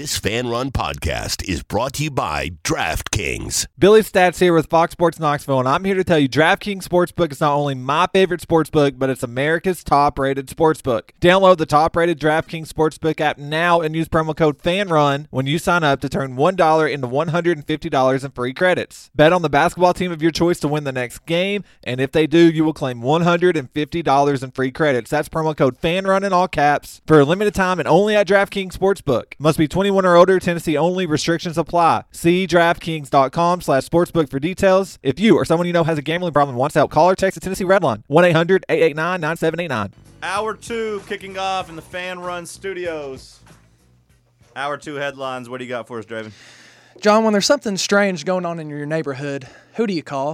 This Fan Run podcast is brought to you by DraftKings. Billy Stats here with Fox Sports Knoxville, and I'm here to tell you DraftKings Sportsbook is not only my favorite sportsbook, but it's America's top-rated sportsbook. Download the top-rated DraftKings Sportsbook app now and use promo code FANRUN when you sign up to turn $1 into $150 in free credits. Bet on the basketball team of your choice to win the next game, and if they do, you will claim $150 in free credits. That's promo code FANRUN in all caps for a limited time and only at DraftKings Sportsbook. Must be 21 or older. Tennessee only. Restrictions apply. See DraftKings.com/sportsbook for details. If you or someone you know has a gambling problem and wants help, call or text the Tennessee Redline 1-800-889-9789. Hour 2 kicking off in the Fan Run Studios. Hour 2 headlines. What do you got for us, Draven? John, when there's something strange going on in your neighborhood, who do you call?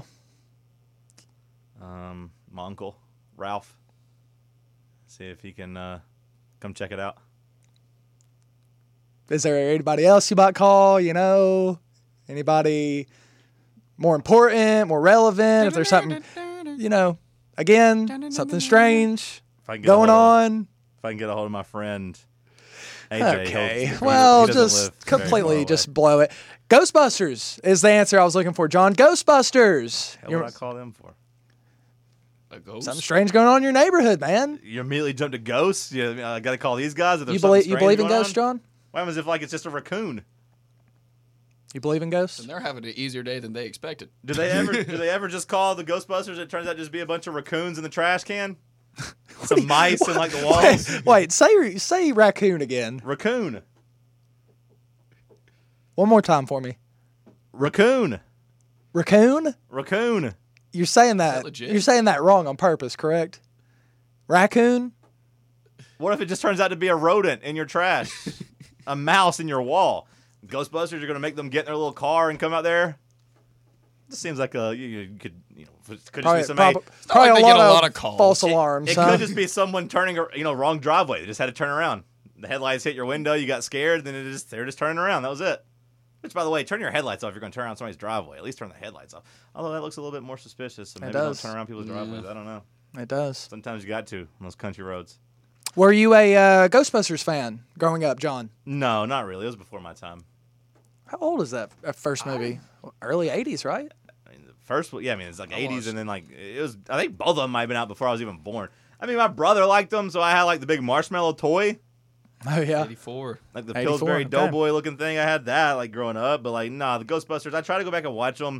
My uncle, Ralph. See if he can come check it out. Is there anybody else you might call, Anybody more important, more relevant? If there's something, again, something strange going on. If I can get a hold of my friend AJ. Okay, well, just completely just blow it. Ghostbusters is the answer I was looking for, John. Ghostbusters. What would I call them for? A ghost? Something strange going on in your neighborhood, man. You immediately jump to ghosts? I got to call these guys? If You believe in ghosts, John? What happens if it's just a raccoon? You believe in ghosts? And they're having an easier day than they expected. Do they ever just call the Ghostbusters? It turns out just be a bunch of raccoons in the trash can? Some mice in the walls? Wait, say raccoon again. Raccoon. One more time for me. Raccoon. Raccoon? Raccoon. You're saying that that. legit? You're saying that wrong on purpose, correct? Raccoon? What if it just turns out to be a rodent in your trash? A mouse in your wall? Ghostbusters are going to make them get in their little car and come out there? This seems like you could just be somebody. Probably like they a get lot of of calls. false alarms. It could just be someone turning wrong driveway. They just had to turn around. The headlights hit your window. You got scared. Then they're just turning around. That was it. Which, by the way, turn your headlights off if you're going to turn around somebody's driveway. At least turn the headlights off. Although that looks a little bit more suspicious. So maybe don't turn around people's driveways. I don't know. It does. Sometimes you got to on those country roads. Were you a Ghostbusters fan growing up, John? No, not really. It was before my time. How old is that first movie? Early 80s, right? I mean, the first, it's like 80s, and then it was. I think both of them might have been out before I was even born. I mean, my brother liked them, so I had the big marshmallow toy. Oh yeah, 84. Like the Pillsbury Doughboy looking thing. I had that growing up, but the Ghostbusters. I tried to go back and watch them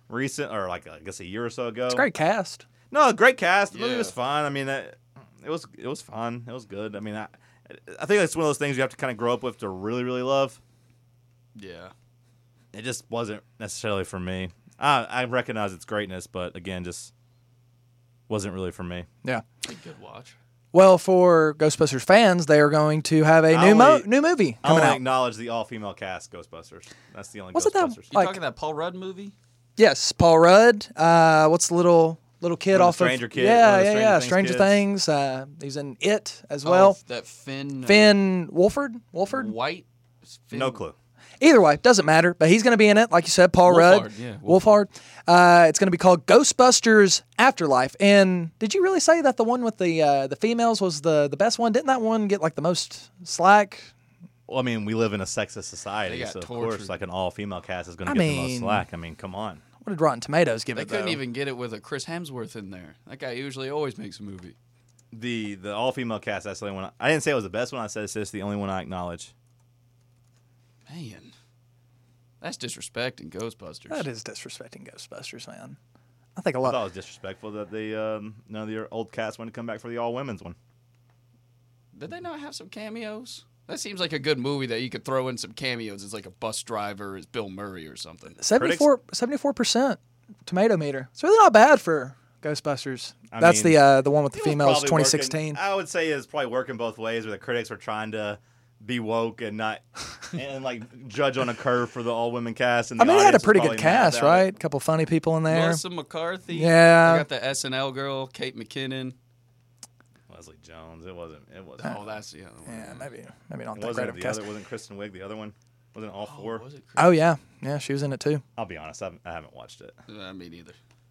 I guess a year or so ago. It's a great cast. No, great cast. The movie Yeah. was fun. I mean, it was fun. It was good. I mean, I think it's one of those things you have to kind of grow up with to really, really love. Yeah. It just wasn't necessarily for me. I recognize its greatness, but again, just wasn't really for me. Yeah. Good watch. Well, for Ghostbusters fans, they are going to have a new movie I coming only out. acknowledge the all-female cast Ghostbusters. That's the only Was it that- Ghostbusters. You Like- talking that Paul Rudd movie? Yes, Paul Rudd. What's the little kid One of the off Stranger of Kid- Yeah, one of the yeah, Stranger Stranger Things Things. He's in It as well. Oh, that Finn. Finn Wolford. White. Finn, No clue. Either way, doesn't matter. But he's going to be in it, like you said, Paul Wolfhard, Rudd. yeah, Wolfhard. It's going to be called Ghostbusters Afterlife. And did you really say that the one with the females was the best one? Didn't that one get the most slack? Well, I mean, we live in a sexist society, They got so of tortured. course, an all-female cast is going to get the most slack. I mean, come on. What did Rotten Tomatoes give They it? couldn't though? even get it with a Chris Hemsworth in there. That guy usually always makes a movie. The all-female cast, that's the only one. I didn't say it was the best one. I said it's the only one I acknowledge. Man. That's disrespecting Ghostbusters. That is disrespecting Ghostbusters, man. I think a I lot. thought it was disrespectful that none of the old cast wanted to come back for the all-women's one. Did they not have some cameos? That seems like a good movie that you could throw in some cameos as like a bus driver, as Bill Murray or something. 74% tomato meter. It's really not bad for Ghostbusters. I That's mean, the one with the It was females, probably 2016. I would say it's probably working both ways, where the critics were trying to be woke and not and judge on a curve for the all-women cast. And I mean, it had a audience was pretty good probably mad cast, about right? it. A couple funny people in there. Melissa McCarthy. Yeah. I got the SNL girl, Kate McKinnon. Leslie Jones. It wasn't. Oh, that's the other one. Yeah, maybe not It that great wasn't of a the cast. other. Wasn't Kristen Wiig the other one? Wasn't all four? Was it Chris? Oh yeah, she was in it too. I'll be honest. I haven't watched it. Me neither.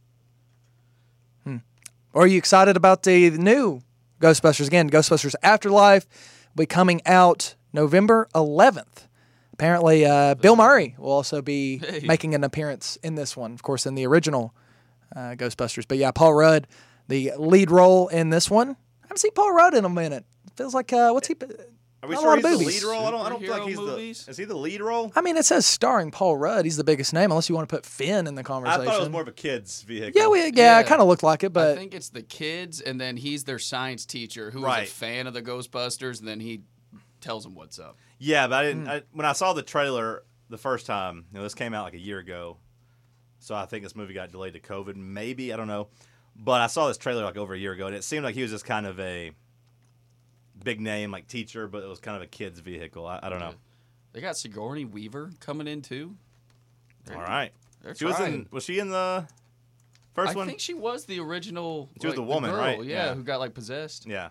Are you excited about the new Ghostbusters? Again, Ghostbusters Afterlife will be coming out November 11th. Apparently, Bill Murray will also be making an appearance in this one, of course, in the original Ghostbusters. But yeah, Paul Rudd, the lead role in this one. I haven't seen Paul Rudd in a minute. Feels like, what's he... Are we Not a sure lot he's of the movies. lead role? I don't feel like Superhero he's movies? the. Is he the lead role? I mean, it says starring Paul Rudd. He's the biggest name, unless you want to put Finn in the I conversation. thought it was more of a kid's vehicle. Yeah, Yeah. it kind of looked like it, I but think it's the kids, and then he's their science teacher who was Right. a fan of the Ghostbusters, and then he tells them what's up. Yeah, but I didn't. When I saw the trailer the first time, this came out like a year ago, so I think this movie got delayed to COVID. Maybe, I don't know, but I saw this trailer like over a year ago, and it seemed like he was just kind of a big name like teacher, but it was kind of a kid's vehicle. I don't know. They got Sigourney Weaver coming in too. All right, They're she was trying. in. Was she in the first I one? think she was the original. She was like, the woman, girl, right? Yeah, Yeah. who got like possessed. Yeah.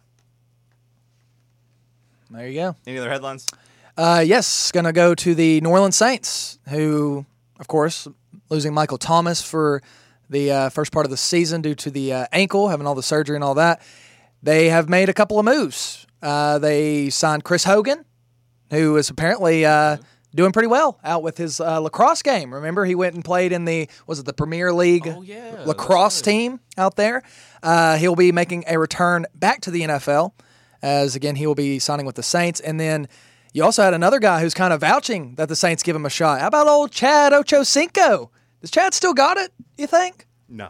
there you go. Any other headlines? Yes, going to go to the New Orleans Saints, who, of course, losing Michael Thomas for the first part of the season due to the ankle, having all the surgery and all that. They have made a couple of moves. They signed Chris Hogan, who is apparently doing pretty well out with his lacrosse game. Remember, he went and played in the Premier League Oh, yeah, lacrosse that's right. team out there. He'll be making a return back to the NFL, as again, he will be signing with the Saints. And then you also had another guy who's kind of vouching that the Saints give him a shot. How about old Chad Ochocinco? Does Chad still got it, you think? No.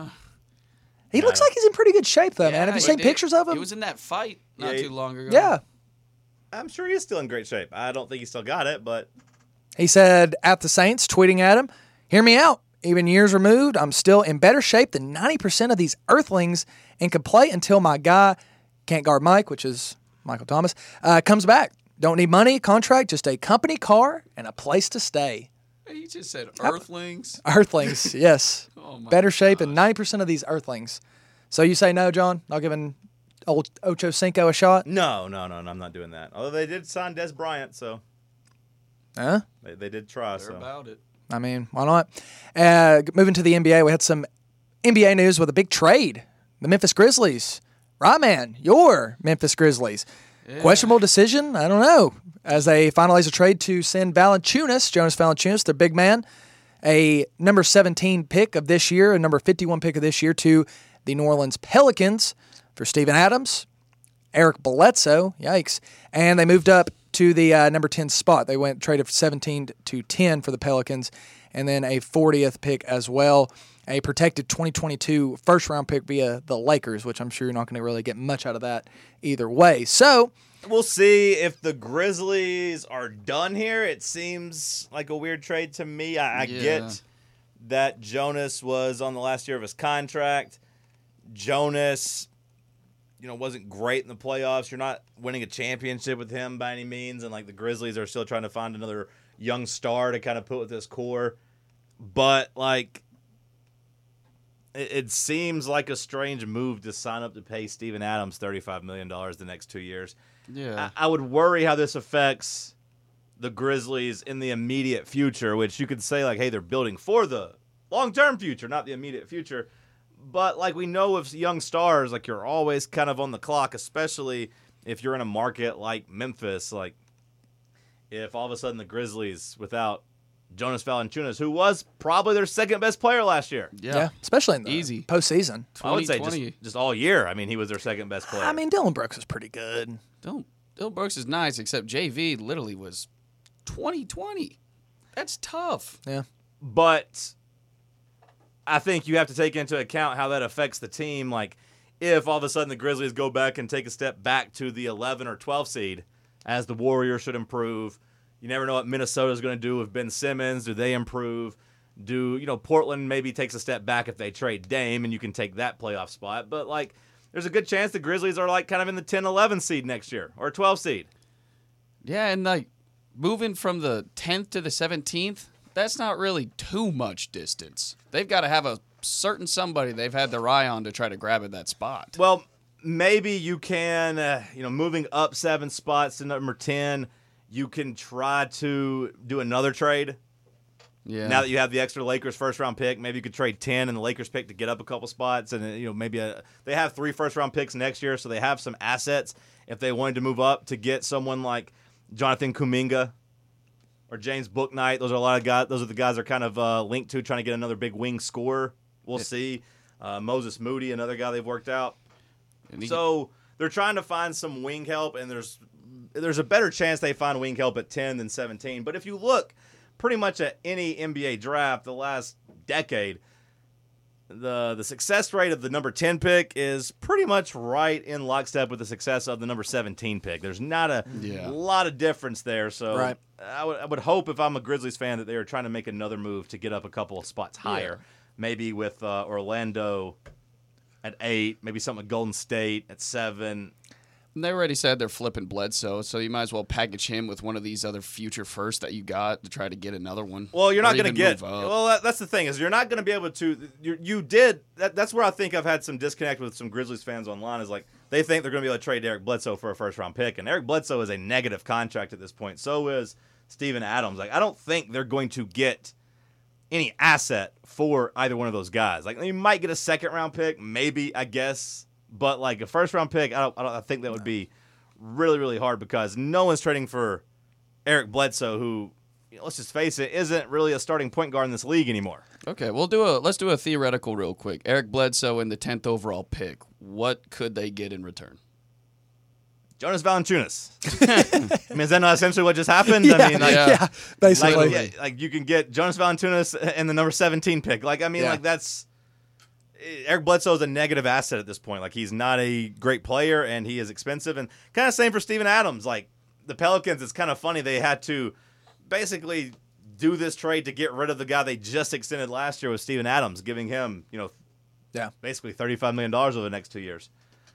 He looks like he's in pretty good shape, though, man. Have you he seen did. pictures of him? He was in that fight not Yeah, too long ago. Yeah. I'm sure he's still in great shape. I don't think he still got it, but He said at the Saints, tweeting at him, "Hear me out. Even years removed, I'm still in better shape than 90% of these earthlings and can play until my guy, can't guard Mike," which is Michael Thomas, comes back. Don't need money, contract, just a company car and a place to stay. He just said Earthlings. Earthlings, yes. Oh my Better shape than 90% of these earthlings. So you say no, John? Not giving old Ocho Cinco a shot? no, I'm not doing that. Although they did sign Des Bryant, so Huh? they did try. They're So about it. I mean, why not? Moving to the NBA, we had some NBA news with a big trade. The Memphis Grizzlies. Right, man, your Memphis Grizzlies. Questionable decision? I don't know. As they finalize a trade to send Jonas Valanciunas, their big man, a number 17 pick of this year, a number 51 pick of this year, to the New Orleans Pelicans for Steven Adams, Eric Bledsoe, yikes, and they moved up to the number 10 spot. They went traded 17 to 10 for the Pelicans, and then a 40th pick as well, a protected 2022 first-round pick via the Lakers, which I'm sure you're not going to really get much out of that either way. So we'll see if the Grizzlies are done here. It seems like a weird trade to me. I get that Jonas was on the last year of his contract. Jonas, wasn't great in the playoffs. You're not winning a championship with him by any means, and like the Grizzlies are still trying to find another young star to kind of put with this core. But like, it seems like a strange move to sign up to pay Steven Adams $35 million the next 2 years. Yeah. I would worry how this affects the Grizzlies in the immediate future, which you could say, like, hey, they're building for the long-term future, not the immediate future. But, like, we know with young stars, like, you're always kind of on the clock, especially if you're in a market like Memphis. Like, if all of a sudden the Grizzlies, without Jonas Valanciunas, who was probably their second-best player last year. yeah, especially in the Easy. postseason. I would say 2020. just all year. I mean, he was their second-best player. I mean, Dylan Brooks is pretty good. Dylan Brooks is nice, except JV literally was 2020. That's tough. Yeah. But I think you have to take into account how that affects the team. Like, if all of a sudden the Grizzlies go back and take a step back to the 11 or 12 seed, as the Warriors should improve, you never know what Minnesota's going to do with Ben Simmons. Do they improve? Portland maybe takes a step back if they trade Dame, and you can take that playoff spot. But, like, there's a good chance the Grizzlies are, like, kind of in the 10-11 seed next year, or 12 seed. Yeah, and like moving from the 10th to the 17th, that's not really too much distance. They've got to have a certain somebody they've had their eye on to try to grab at that spot. Well, maybe you can, moving up 7 spots to number 10, you can try to do another trade. Yeah. Now that you have the extra Lakers first-round pick, maybe you could trade 10 and the Lakers pick to get up a couple spots. And, maybe they have 3 first-round picks next year, so they have some assets if they wanted to move up to get someone like Jonathan Kuminga. or James Bouknight. Those are a lot of guys. Those are the guys they're kind of linked to, trying to get another big wing scorer. We'll see. Moses Moody, another guy they've worked out. So they're trying to find some wing help, and there's a better chance they find wing help at 10 than 17. But if you look pretty much at any NBA draft the last decade, the success rate of the number 10 pick is pretty much right in lockstep with the success of the number 17 pick. There's not a lot of difference there. So Right. I would hope, if I'm a Grizzlies fan, that they are trying to make another move to get up a couple of spots higher. Maybe with Orlando at 8, maybe something with Golden State at 7. And they already said they're flipping Bledsoe, so you might as well package him with one of these other future firsts that you got to try to get another one. Well, you're not Or going to even get. move up. Well, that's the thing, is you're not going to be able to. You did. That's where I think I've had some disconnect with some Grizzlies fans online. Is like they think they're going to be able to trade Eric Bledsoe for a first-round pick, and Eric Bledsoe is a negative contract at this point. So is Steven Adams. Like, I don't think they're going to get any asset for either one of those guys. Like, you might get a second-round pick, maybe, I guess, but like a first-round pick, I think that would be really, really hard, because no one's trading for Eric Bledsoe, who, let's just face it, isn't really a starting point guard in this league anymore. Okay, let's do a theoretical real quick. Eric Bledsoe in the 10th overall pick. What could they get in return? Jonas Valanciunas. I mean, is that not essentially what just happened? I mean, basically. like you can get Jonas Valanciunas in the number 17 pick. Like, I mean, like that's Eric Bledsoe is a negative asset at this point. Like, he's not a great player, and he is expensive. And kind of same for Steven Adams. Like, the Pelicans, it's kind of funny. They had to basically do this trade to get rid of the guy they just extended last year with Steven Adams, giving him, basically $35 million over the next 2 years.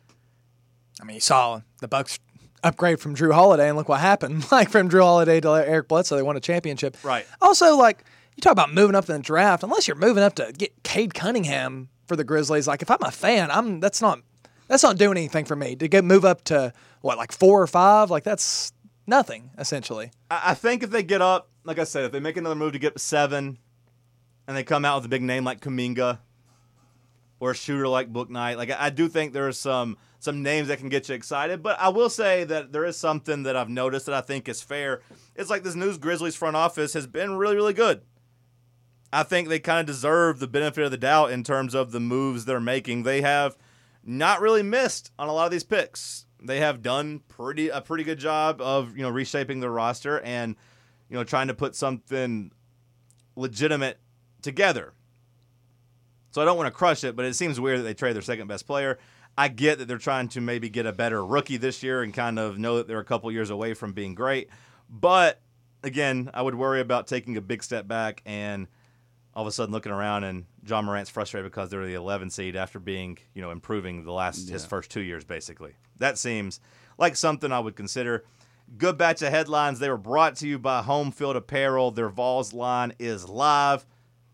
I mean, you saw the Bucks upgrade from Drew Holiday, and look what happened. Like, from Drew Holiday to Eric Bledsoe, they won a championship. Right. Also, like, you talk about moving up in the draft. Unless you're moving up to get Cade Cunningham for the Grizzlies, like, if I'm a fan, that's not doing anything for me. To move up to, like 4 or 5? Like, that's nothing, essentially. I think if they get up, like I said, if they make another move to get to 7, and they come out with a big name like Kuminga, or a shooter like Bouknight, like, I do think there are some names that can get you excited. But I will say that there is something that I've noticed that I think is fair. It's like this new Grizzlies front office has been really, really good. I think they kind of deserve the benefit of the doubt in terms of the moves they're making. They have not really missed on a lot of these picks. They have done a pretty good job of, reshaping their roster and, trying to put something legitimate together. So I don't want to crush it, but it seems weird that they trade their second best player. I get that they're trying to maybe get a better rookie this year and kind of know that they're a couple years away from being great. But, again, I would worry about taking a big step back and all of a sudden looking around and John Morant's frustrated because they're the 11 seed after being, improving his first 2 years, basically. That seems like something I would consider. Good batch of headlines. They were brought to you by Home Field Apparel. Their Vols line is live.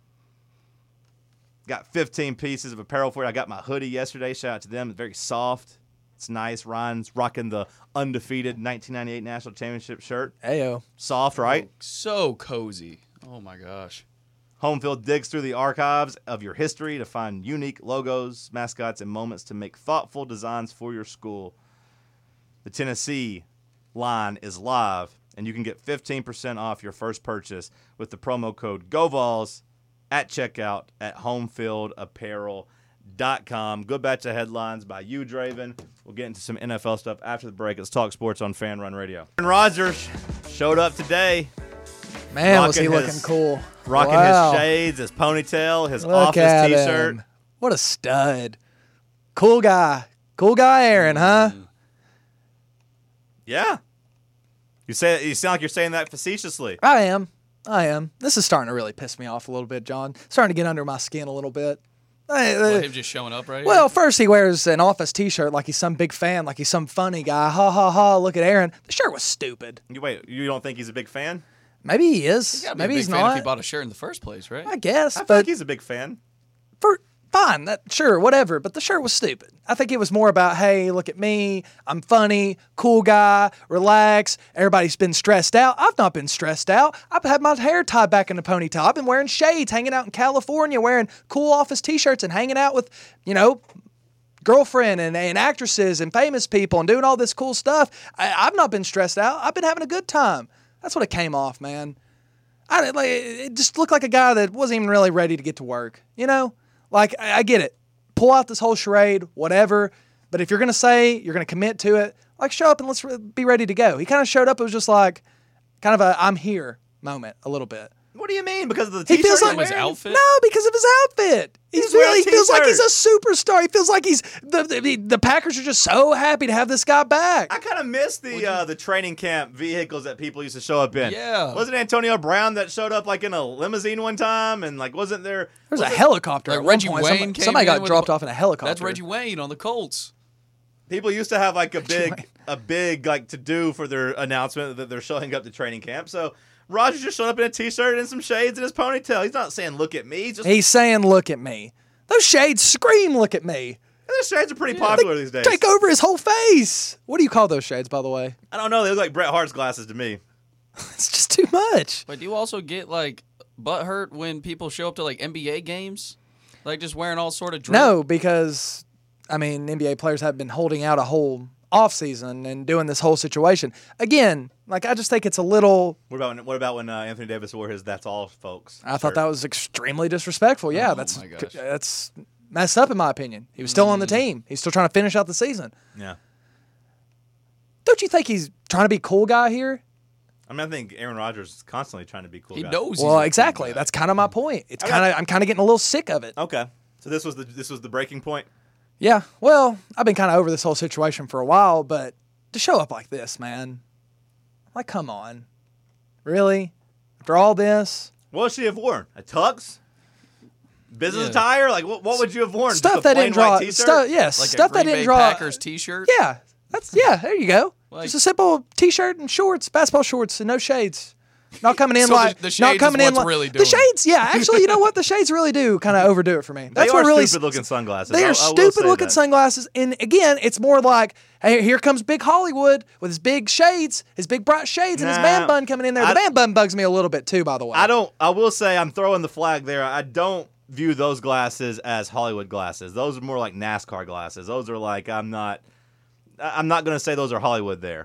Got 15 pieces of apparel for you. I got my hoodie yesterday. Shout out to them. It's very soft. It's nice. Ryan's rocking the undefeated 1998 National Championship shirt. Ayo. Soft, right? Oh, so cozy. Oh, my gosh. Home Field digs through the archives of your history to find unique logos, mascots, and moments to make thoughtful designs for your school. The Tennessee line is live, and you can get 15% off your first purchase with the promo code GOVOLS at checkout at homefieldapparel.com. Good batch of headlines by you, Draven. We'll get into some NFL stuff after the break. Let's talk sports on Fan Run Radio. Aaron Rodgers showed up today. Man, was he looking cool. Rocking his shades, his ponytail, his office T-shirt. Him. What a stud. Cool guy. Cool guy, Aaron, huh? Yeah. You sound like you're saying that facetiously. I am. This is starting to really piss me off a little bit, John. Starting to get under my skin a little bit. Him just showing up right Well, first he wears an office T-shirt like he's some big fan, like he's some funny guy. Ha, ha, ha, look at Aaron. The shirt was stupid. Wait, you don't think he's a big fan? Maybe he is. Maybe he's not. If he bought a shirt in the first place, right? I guess. I but think he's a big fan. Fine, sure, whatever. But the shirt was stupid. I think it was more about, hey, look at me. I'm funny, cool guy, relax. Everybody's been stressed out. I've not been stressed out. I've had my hair tied back in a ponytail. I've been wearing shades, hanging out in California, wearing cool office T-shirts and hanging out with, girlfriend and actresses and famous people and doing all this cool stuff. I've not been stressed out. I've been having a good time. That's what it came off, man. It just looked like a guy that wasn't even really ready to get to work. You know, like I get it. Pull out this whole charade, whatever. But if you're gonna say you're gonna commit to it, like show up and let's be ready to go. He kind of showed up. It was just like kind of a I'm here moment a little bit. What do you mean? Because of the He t-shirt feels like his outfit? No, because of his outfit. He wearing a feels like he's t-shirt. a superstar. He feels like he's the Packers are just so happy to have this guy back. I kind of miss the training camp vehicles that people used to show up in. Yeah. Wasn't Antonio Brown that showed up like in a limousine one time? And like, wasn't there? There's a helicopter. Like at one Reggie point. Wayne came Somebody in got with dropped a- off in a helicopter. That's Reggie Wayne on the Colts. People used to have like a big like to do for their announcement that they're showing up to training camp. So Rodgers just showed up in a t-shirt and some shades in his ponytail. He's not saying look at me. He's just He's saying, "Look at me." Those shades scream, "Look at me." those shades are pretty popular these days. Take over his whole face. What do you call those shades, by the way? I don't know. They look like Bret Hart's glasses to me. It's just too much. But do you also get like butt hurt when people show up to like NBA games, like just wearing all sort of drip? No, because I mean, NBA players have been holding out a whole offseason and doing this whole situation. Again, like I just think it's a little. What about when Anthony Davis wore his "That's all, folks"? I thought shirt? that was extremely disrespectful. Yeah, Oh, that's my gosh. that's messed up in my opinion. He was still on the team. He's still trying to finish out the season. Yeah. Don't you think he's trying to be cool guy here? I mean, I think Aaron Rodgers is constantly trying to be cool. He guy. knows. he's a Well, cool exactly. guy. That's kind of my point. It's Okay. I'm kind of getting a little sick of it. Okay. So this was the breaking point. Yeah. Well, I've been kind of over this whole situation for a while, but to show up like this, man, like, come on, really? After all this, What would she have worn? A tux? Business Yeah. attire? Like what would you have worn? stuff Just a that plain didn't draw. white t-shirt? Stuff, yes, like stuff a that Green didn't Bay draw. Packers T-shirt. Yeah, there you go. Like- Just a simple T-shirt and shorts, basketball shorts, and no shades. Not coming in So like the shades not is coming in what's like really the doing shades. Yeah, actually, you know what? The shades really do kind of overdo it for me. They That's are what really stupid looking sunglasses. They I are will say stupid looking that. sunglasses, and again, it's more like, hey, here comes Big Hollywood with his big shades, his big bright shades, and his Nah, man bun coming in there. The man bun bugs me a little bit too, by the way. I will say I'm throwing the flag there. I don't view those glasses as Hollywood glasses. Those are more like NASCAR glasses. Those are like I'm not going to say those are Hollywood there.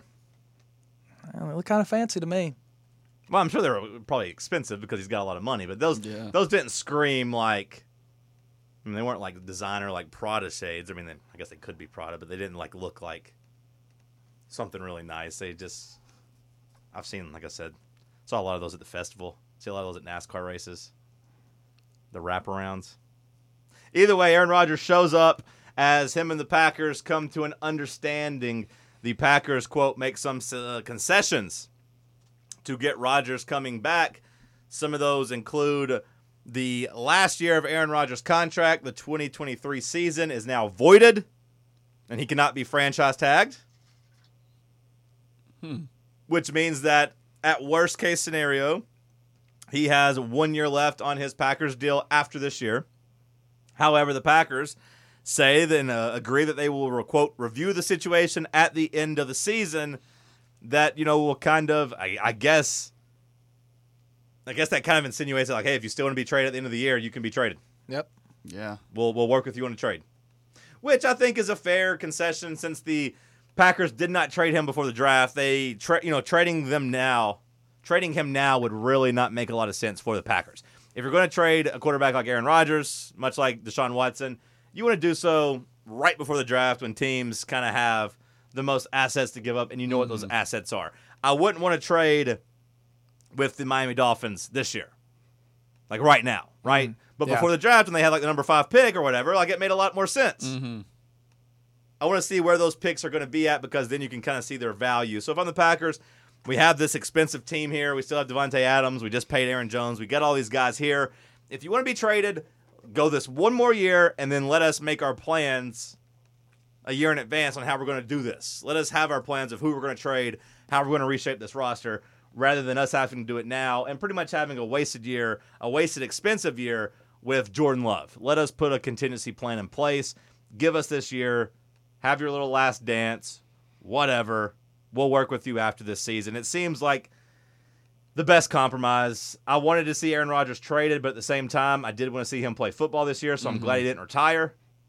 Well, they look kind of fancy to me. Well, I'm sure they're probably expensive because he's got a lot of money, but those didn't scream like. I mean, they weren't like designer like Prada shades. I mean, I guess they could be Prada, but they didn't like look like something really nice. They just, I've seen, like I said, saw a lot of those at the festival. See a lot of those at NASCAR races. The wraparounds. Either way, Aaron Rodgers shows up as him and the Packers come to an understanding. The Packers, quote, make some concessions to get Rodgers coming back. Some of those include the last year of Aaron Rodgers' contract. The 2023 season is now voided, and he cannot be franchise tagged. Which means that at worst case scenario, he has 1 year left on his Packers deal after this year. However, the Packers say then agree that they will, quote, review the situation at the end of the season. That, will kind of, I guess that kind of insinuates that, like, hey, if you still want to be traded at the end of the year, you can be traded. Yep. Yeah. We'll work with you on a trade. Which I think is a fair concession since the Packers did not trade him before the draft. They, trading him now would really not make a lot of sense for the Packers. If you're going to trade a quarterback like Aaron Rodgers, much like Deshaun Watson, you want to do so right before the draft when teams kind of have the most assets to give up, and you know what those assets are. I wouldn't want to trade with the Miami Dolphins this year, like right now, right? But Yeah. before the draft, when they had like the number 5 pick or whatever, like it made a lot more sense. I want to see where those picks are going to be at because then you can kind of see their value. So if I'm the Packers, we have this expensive team here. We still have Devontae Adams. We just paid Aaron Jones. We got all these guys here. If you want to be traded, go this one more year and then let us make our plans a year in advance on how we're going to do this. Let us have our plans of who we're going to trade, how we're going to reshape this roster, rather than us having to do it now and pretty much having a wasted year, a wasted expensive year with Jordan Love. Let us put a contingency plan in place. Give us this year. Have your little last dance. Whatever. We'll work with you after this season. It seems like the best compromise. I wanted to see Aaron Rodgers traded, but at the same time, I did want to see him play football this year, so I'm glad he didn't retire.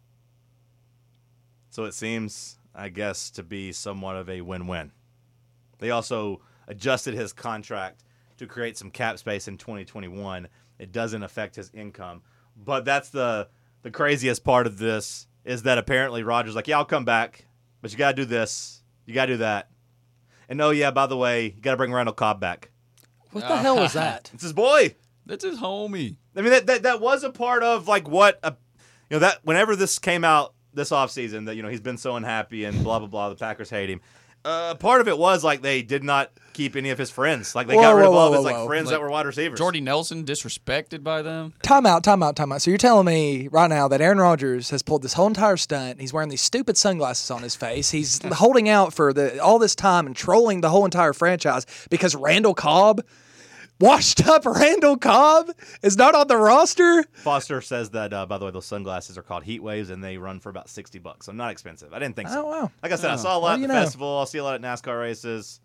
So it seems, I guess, to be somewhat of a win-win. They also adjusted his contract to create some cap space in 2021. It doesn't affect his income. But that's the craziest part of this is that apparently Rodgers like, yeah, I'll come back, but you got to do this. You got to do that. And oh, yeah, by the way, you got to bring Randall Cobb back. What the hell is that? It's his boy. That's his homie. I mean, that was a part of like what, that whenever this came out this offseason that, he's been so unhappy and blah, blah, blah, the Packers hate him. Part of it was like they did not keep any of his friends. Like they got rid of all of his friends that were wide receivers. Jordy Nelson disrespected by them. Time out. So you're telling me right now that Aaron Rodgers has pulled this whole entire stunt. He's wearing these stupid sunglasses on his face. He's holding out for all this time and trolling the whole entire franchise because Randall Cobb, washed up Randall Cobb, is not on the roster? Foster says that, by the way, those sunglasses are called Heat Waves, and they run for about $60. So not expensive. I didn't think so. Oh, wow. Like I said, I saw a lot at the festival. I'll see a lot at NASCAR races.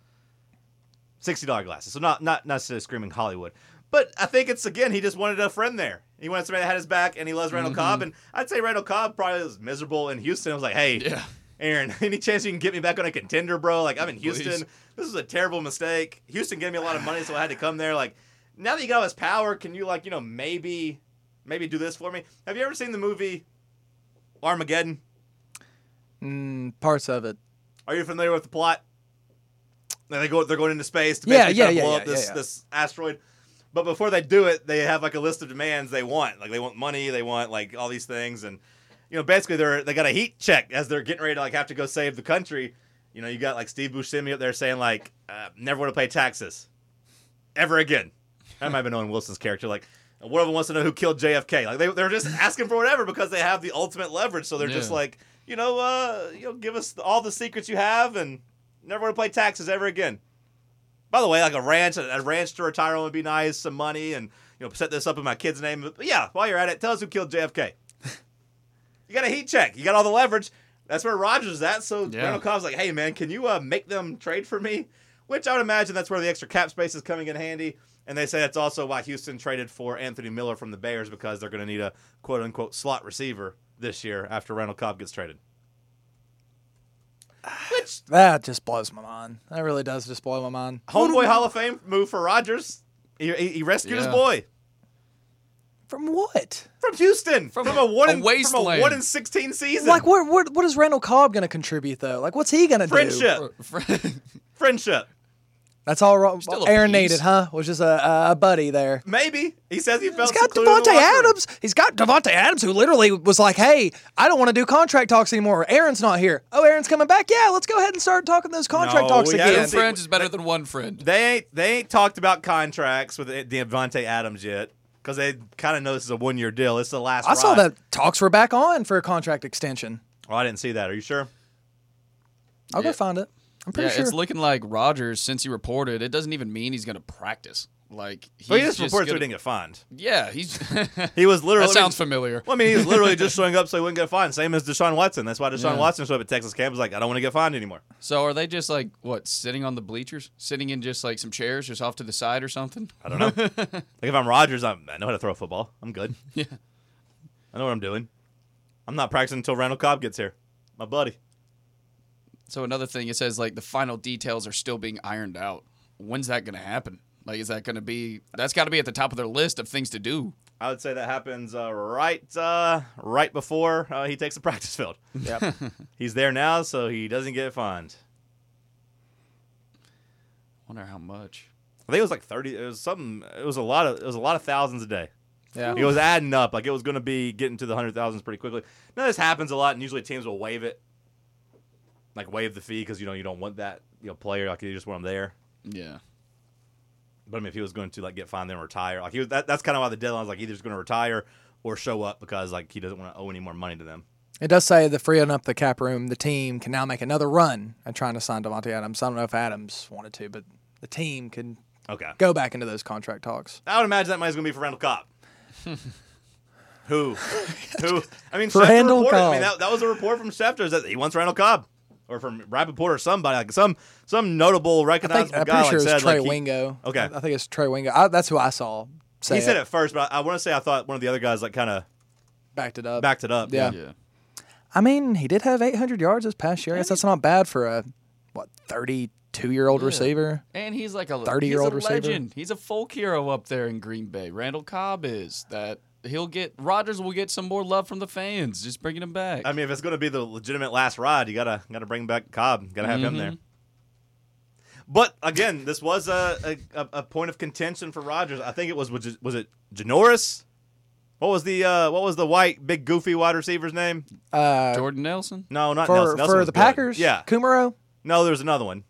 $60 glasses. So not necessarily screaming Hollywood. But I think it's, again, he just wanted a friend there. He wanted somebody that had his back, and he loves Randall Cobb. And I'd say Randall Cobb probably was miserable in Houston. I was like, hey, Aaron, any chance you can get me back on a contender, bro? Like, I'm in Houston. Please. This is a terrible mistake. Houston gave me a lot of money, so I had to come there. Like, now that you got all his power, can you, like, maybe do this for me? Have you ever seen the movie Armageddon? Parts of it. Are you familiar with the plot? They're going into space to Yeah, basically try to blow up this asteroid. But before they do it, they have like a list of demands they want. Like they want money, they want like all these things, and basically they got a heat check as they're getting ready to like have to go save the country. You got like Steve Buscemi up there saying like, never want to pay taxes ever again. That might have been Owen Wilson's character. Like one of them wants to know who killed JFK. Like they're just asking for whatever because they have the ultimate leverage. So they're just like, give us all the secrets you have and never want to pay taxes ever again. By the way, like a ranch to retire on would be nice, some money, and set this up in my kid's name. But yeah, while you're at it, tell us who killed JFK. You got a heat check. You got all the leverage. That's where Rodgers is at. So Randall Cobb's like, hey man, can you make them trade for me? Which I would imagine that's where the extra cap space is coming in handy. And they say that's also why Houston traded for Anthony Miller from the Bears because they're going to need a quote unquote slot receiver this year after Randall Cobb gets traded. Which that just blows my mind. That really does just blow my mind. Homeboy Hall of Fame move for Rodgers. He rescued his boy. From what? From Houston. From a 1-16 season. Like what is Randall Cobb going to contribute though? Like what's he going to do? Friendship. That's all Aaron needed, huh? Was just a buddy there. Maybe. He says he felt He's got Devontae Adams. He's got Devontae Adams, who literally was like, hey, I don't want to do contract talks anymore. Aaron's not here. Oh, Aaron's coming back? Yeah, let's go ahead and start talking those contract talks again. 2 friends is better than 1 friend. They ain't talked about contracts with Devontae Adams yet because they kind of know this is a 1-year deal. It's the last I saw that talks were back on for a contract extension. Oh, I didn't see that. Are you sure? I'll go find it. I'm pretty sure. It's looking like Rodgers, since he reported, it doesn't even mean he's going to practice. Like he just reported so he didn't get fined. Yeah, he was literally. That sounds familiar. Well, I mean, he was literally just showing up so he wouldn't get fined. Same as Deshaun Watson. That's why Deshaun Watson showed up at Texas camp. Was like, I don't want to get fined anymore. So are they just like sitting on the bleachers, sitting in just like some chairs, just off to the side or something? I don't know. Like if I'm Rodgers, I know how to throw a football. I'm good. Yeah, I know what I'm doing. I'm not practicing until Randall Cobb gets here. My buddy. So another thing, it says like the final details are still being ironed out. When's that going to happen? Like, is that going to be? That's got to be at the top of their list of things to do. I would say that happens right before he takes the practice field. Yep. He's there now, so he doesn't get fined. Wonder how much. I think it was like 30. It was something. It was a lot of thousands a day. Yeah. It was adding up. Like it was going to be getting to the 100,000s pretty quickly. Now this happens a lot, and usually teams will waive it. Like waive the fee because you don't want that player. Like you just want him there. Yeah. But I mean, if he was going to like get fined then retire, like that's kind of why the deadline was like either he's going to retire or show up because like he doesn't want to owe any more money to them. It does say that freeing up the cap room, the team can now make another run at trying to sign Devontae Adams. I don't know if Adams wanted to, but the team can go back into those contract talks. I would imagine that money's going to be for Randall Cobb. Who? I mean, Randall Schefter Cobb. I mean, that was a report from Schefter that he wants Randall Cobb. Or from Rappaport or somebody, like some notable recognizable guy. I'm pretty sure said, it's Trey like Wingo. Okay. I think it's Trey Wingo. That's who I saw say He said it first, but I want to say I thought one of the other guys like kind of backed it up. Yeah. Yeah. I mean, he did have 800 yards this past year. I guess that's not bad for a 32-year-old receiver. And he's like a 30-year-old receiver. legend. He's a folk hero up there in Green Bay. Randall Cobb is that. Rodgers will get some more love from the fans, just bringing him back. I mean, if it's going to be the legitimate last ride, you gotta bring back Cobb. Gotta have him there. But again, this was a point of contention for Rodgers. I think it was it Janoris? What was the white big goofy wide receiver's name? Jordan Nelson? No, not Nelson. Nelson for was the good. Packers. Yeah. Kumaro. No, there's another one.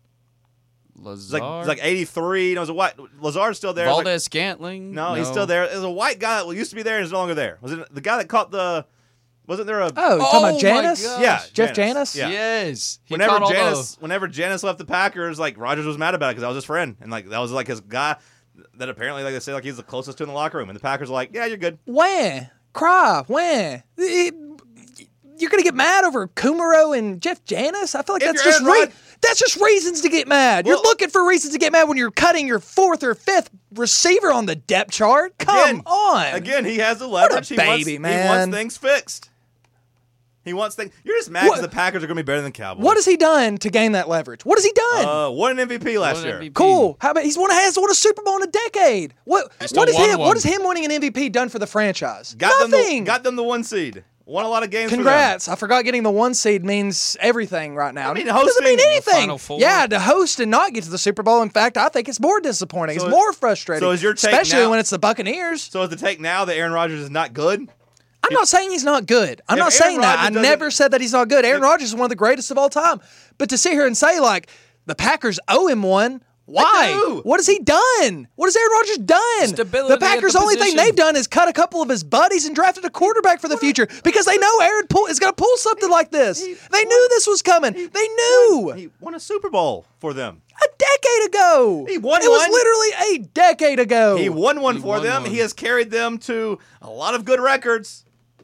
Lazard? It's like 83. No, it was a white. Lazard's still there. Valdez Scantling? No, he's still there. There's a white guy that used to be there and is no longer there. Was it the guy that caught the? Wasn't there a? Oh, you talking about Janis? my gosh. Yeah, Jeff Janis? Yeah. Yes. He Whenever caught all Janis left the Packers, like Rodgers was mad about it because that was his friend, and like that was like his guy that apparently, like they say, like he's the closest to in the locker room, and the Packers are like, yeah, you're good. When? Cry. When? You're going to get mad over Kumaro and Jeff Janis? I feel like If that's you're just Aaron Rod- that's just reasons to get mad. You're Well- looking for reasons to get mad when you're cutting your 4th or 5th receiver on the depth chart. Come on. Again, he has the leverage. baby, He man. wants things fixed. He wants things. You're just mad because the Packers are going to be better than the Cowboys. What has he done to gain that leverage? What has he done? Won an MVP last Won year. an MVP. Cool. How about has won a Super Bowl in a decade? still What won one. has him winning an MVP done for the franchise? Got Nothing. them the 1 seed. Won a lot of games. Congrats. I forgot getting the 1 seed means everything right now. I mean, It doesn't mean hosting- anything. Final Four. Yeah, to host and not get to the Super Bowl. In fact, I think it's more disappointing. So- It's more frustrating. so is your take especially now- when it's the Buccaneers. So is the take now that Aaron Rodgers is not good? I'm not saying he's not good. I'm If not Aaron saying that. I Rodgers doesn't- never said that he's not good. Aaron Rodgers is one of the greatest of all time. But to sit here and say, like, the Packers owe him one, why? do. What has he done? What has Aaron Rodgers done? Stability The at the Packers' only thing position. they've done is cut a couple of his buddies and drafted a quarterback for the future because they know Aaron is going to pull something like this. They knew this was coming. They knew. He won a Super Bowl for them. A decade ago. He won It was one. literally a decade ago. He won one for won them. one. He has carried them to a lot of good records.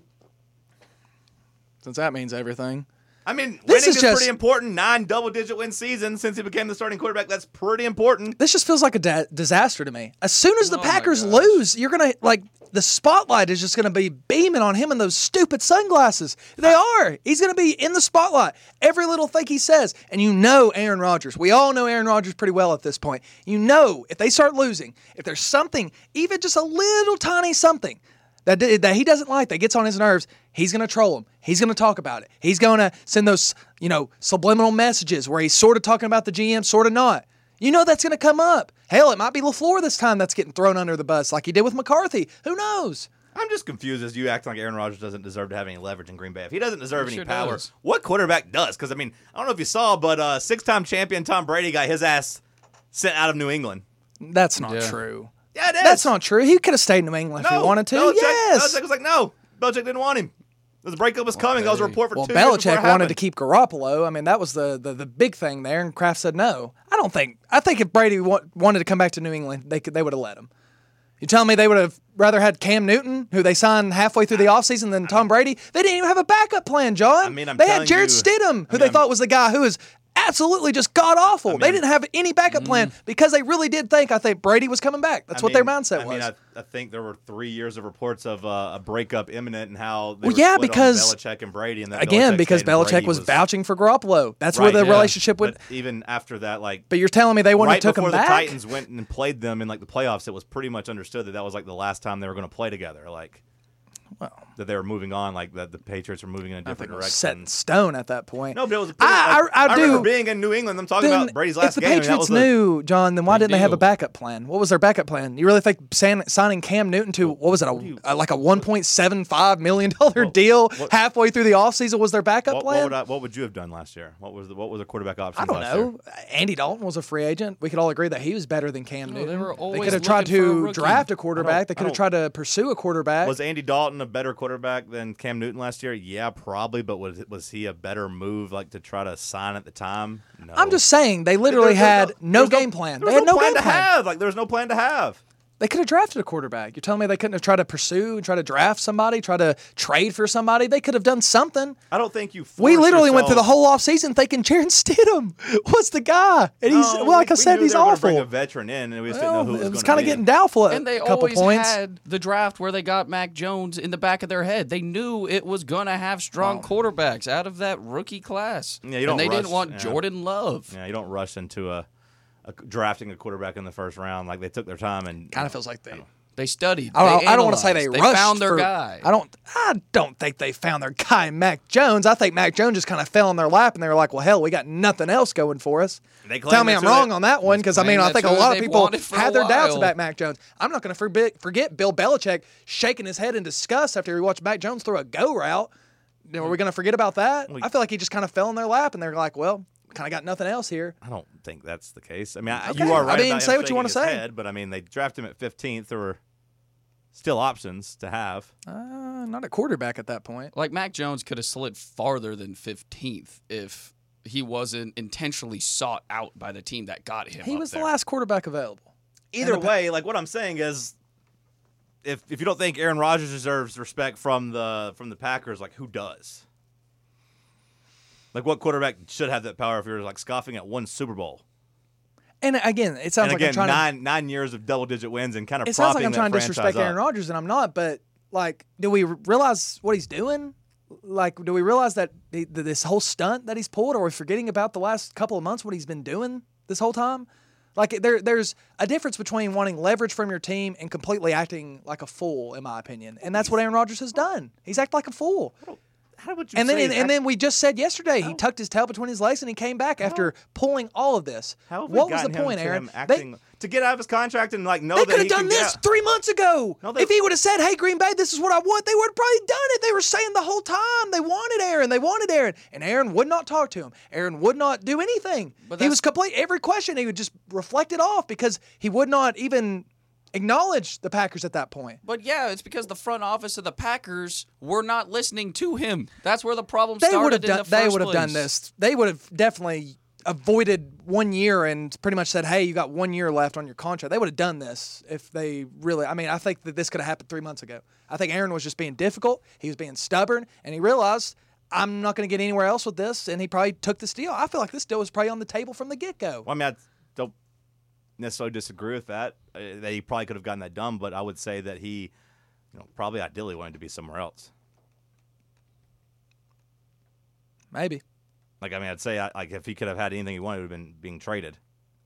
Since that means everything. I mean, This winning is is just- pretty important. 9 double-digit win seasons since he became the starting quarterback. That's pretty important. This just feels like a disaster to me. As soon as the Oh my Packers gosh. lose, you're going to, like, the spotlight is just going to be beaming on him in those stupid sunglasses. They are. He's going to be in the spotlight. Every little thing he says. And you know Aaron Rodgers. We all know Aaron Rodgers pretty well at this point. You know if they start losing, if there's something, even just a little tiny something, that he doesn't like, that gets on his nerves, he's going to troll him. He's going to talk about it. He's going to send those, subliminal messages where he's sort of talking about the GM, sort of not. You know that's going to come up. Hell, it might be LaFleur this time that's getting thrown under the bus like he did with McCarthy. Who knows? I'm just confused as you act like Aaron Rodgers doesn't deserve to have any leverage in Green Bay. If he doesn't deserve He any sure power, does. what quarterback does? Because, I mean, I don't know if you saw, but 6-time champion Tom Brady got his ass sent out of New England. That's not Yeah. true. Yeah, it is. That's not true. He could have stayed in New England if he wanted to. Yes. Belichick was like, no. Belichick didn't want him. The breakup was coming. That was a report for Well, 2 years before it Belichick wanted happened. to keep Garoppolo. I mean, that was the big thing there, and Kraft said no. I think if Brady wanted to come back to New England, they would have let him. You telling me they would have rather had Cam Newton, who they signed halfway through the offseason, than Tom Brady? They didn't even have a backup plan, John. I mean, I'm they had telling Jared you- Stidham, who I they mean, thought was the guy who was absolutely just god-awful. They mean- didn't have any backup plan because they really did think, I think, Brady was coming back. That's what their mindset was. I think there were 3 years of reports of a breakup imminent and how they Well, were yeah, split on because- Belichick and Brady. And that Again, Belichick because stayed and Belichick Brady was vouching for Garoppolo. That's where Right, the yeah. relationship would... But even after that, like But you're telling me they wouldn't right have took before him the back? Titans went and played them in like the playoffs, it was pretty much understood that was like the last time they were going to play together. Like, that they were moving on, like that the Patriots were moving in a I think different it was direction. set in stone at that point. No, but it was. I remember do. being in New England. I'm talking Then about Brady's last if the game. and that Patriots was a- knew, John, then why Big didn't they have a deal. backup plan? What was their backup plan? You really think signing Cam Newton to what was it, like a $1.75 million deal halfway through the offseason was their backup plan? What would you have done last year? What was the quarterback option? I don't know. Andy Dalton was a free agent. We could all agree that he was better than Cam No, Newton. they were always could have tried looking for a to rookie. draft a quarterback. They could have I don't- tried to pursue a quarterback. Was Andy Dalton a better quarterback than Cam Newton last year? Yeah, probably. But was he a better move, like to try to sign at the time? No. I'm just saying they literally There's had no there's game plan. There They was had no plan game to plan. have. Like there was no plan to have. They could have drafted a quarterback. You're telling me they couldn't have tried to pursue, try to draft somebody, try to trade for somebody? They could have done something. I don't think you. We literally went through the yourself- whole offseason thinking Jaron Stidham was the guy. And he's, No, well, like I we said, knew he's they were gonna awful. Bring a veteran in, and we just didn't know who Well, was it was going kind to of getting doubtful at And they a couple always points. had the draft where they got Mac Jones in the back of their head. They knew it was going to have strong quarterbacks out of that rookie class. Yeah, you don't and they didn't rush, want yeah. Jordan Love. Yeah, you don't rush into a drafting a quarterback in the first round. Like they took their time and Kind of feels like They studied. I don't want to say they analyzed. rushed. They found their for- guy. I don't think they found their guy, Mac Jones. I think Mac Jones just kind of fell in their lap, and they were like, "Well, hell, we got nothing else going for us." They claim Tell me that's I'm who wrong they- on that one, because I mean, claim I think a that's who lot of they've people wanted for a had their doubts while. about Mac Jones. I'm not going to forget Bill Belichick shaking his head in disgust after he watched Mac Jones throw a go route. You know, are we going to forget about that? I feel like he just kind of fell in their lap, and they're like, "Well, kind of got nothing else here." I don't think that's the case. I mean, Okay. you are right. I mean, about say him what you wanna shaking his say. head, but I mean, they drafted him at 15th. There were still options to have. Not a quarterback at that point. Like Mac Jones could have slid farther than 15th if he wasn't intentionally sought out by the team that got him. He up was there. the last quarterback available. Either way, like what I'm saying is, if you don't think Aaron Rodgers deserves respect from the Packers, like who does? Like what quarterback should have that power if you're like scoffing at one Super Bowl? And again, it sounds And like I'm again, trying to. nine years of double-digit wins and kind of It sounds like propping I'm that trying to franchise disrespect Aaron up. Rodgers, and I'm not. But like, do we realize what he's doing? Like, do we realize that this whole stunt that he's pulled, or are we forgetting about the last couple of months what he's been doing this whole time? Like, there's a difference between wanting leverage from your team and completely acting like a fool, in my opinion. And that's what Aaron Rodgers has done. He's acted like a fool. How would you And say then we just said yesterday he tucked his tail between his legs and he came back after pulling all of this. How have we What was the gotten him point, to Aaron? him acting to get out of his contract and like know They that could he have done can get this out? 3 months ago. No, they- If he would have said, "Hey, Green Bay, this is what I want," they would have probably done it. They were saying the whole time they wanted Aaron. They wanted Aaron. And Aaron would not talk to him. Aaron would not do anything. But He that's- was complete. Every question, he would just reflect it off because he would not even acknowledge the Packers at that point. But yeah, it's because the front office of the Packers were not listening to him. That's where the problem They would started have done. in the They first would have done place. this. They would have definitely avoided 1 year and pretty much said, "Hey, you got 1 year left on your contract." They would have done this if they really. I mean, I think that this could have happened 3 months ago. I think Aaron was just being difficult. He was being stubborn, and he realized, I'm not going to get anywhere else with this, and he probably took this deal. I feel like this deal was probably on the table from the get-go. Well, I mean, I don't necessarily disagree with that. That he probably could have gotten that done, but I would say that he, probably ideally wanted to be somewhere else. Maybe. Like, I mean, I'd say like if he could have had anything he wanted, it would have been being traded.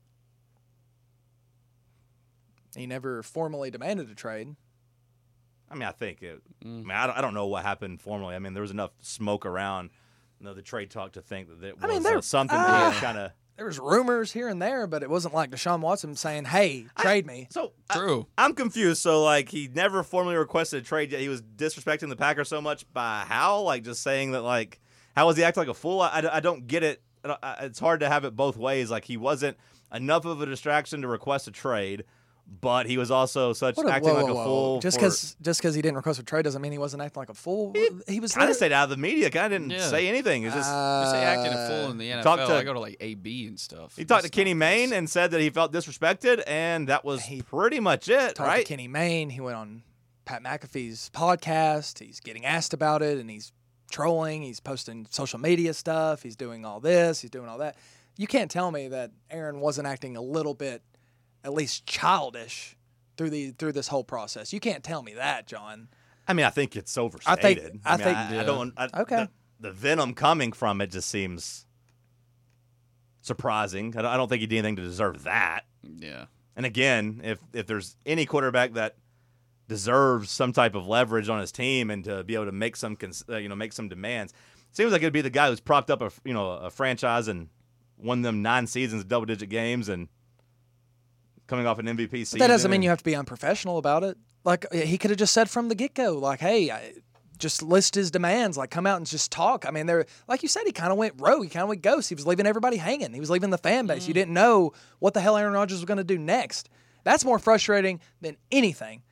He never formally demanded a trade. I mean, I think it. I mean, I don't know what happened formally. I mean, there was enough smoke around, the trade talk to think that it was mean, there- something that he kind of. There was rumors here and there, but it wasn't like Deshaun Watson saying, "Hey, trade me." So True. I'm confused. So like he never formally requested a trade yet. He was disrespecting the Packers so much by how? Like just saying that like how was he acting like a fool? I don't get it. It's hard to have it both ways. Like he wasn't enough of a distraction to request a trade, but he was also acting like a fool. Just because he didn't request a trade doesn't mean he wasn't acting like a fool. He was kind of stayed out of the media. Kind of didn't Yeah. say anything. It's just You say acting a fool in the NFL. talk to- I go to like AB and stuff. he talked to It's Kenny not Mayne this. and said that he felt disrespected, and that was pretty much it, talked right? to Kenny Mayne. He went on Pat McAfee's podcast. He's getting asked about it, and he's trolling. He's posting social media stuff. He's doing all this. He's doing all that. You can't tell me that Aaron wasn't acting a little bit, at least childish, through this whole process. You can't tell me that, John. I mean, I think it's overstated. I mean, think- I don't. Okay. The venom coming from it just seems surprising. I don't think he did anything to deserve that. Yeah. And again, if there's any quarterback that deserves some type of leverage on his team and to be able to make some make some demands, seems like it'd be the guy who's propped up a franchise and won them 9 seasons of double-digit games and coming off an MVP season. But that doesn't mean you have to be unprofessional about it. Like, he could have just said from the get-go, like, "Hey, just list his demands. Like, come out and just talk." I mean, like you said, he kind of went rogue. He kind of went ghost. He was leaving everybody hanging. He was leaving the fan base. You didn't know what the hell Aaron Rodgers was going to do next. That's more frustrating than anything.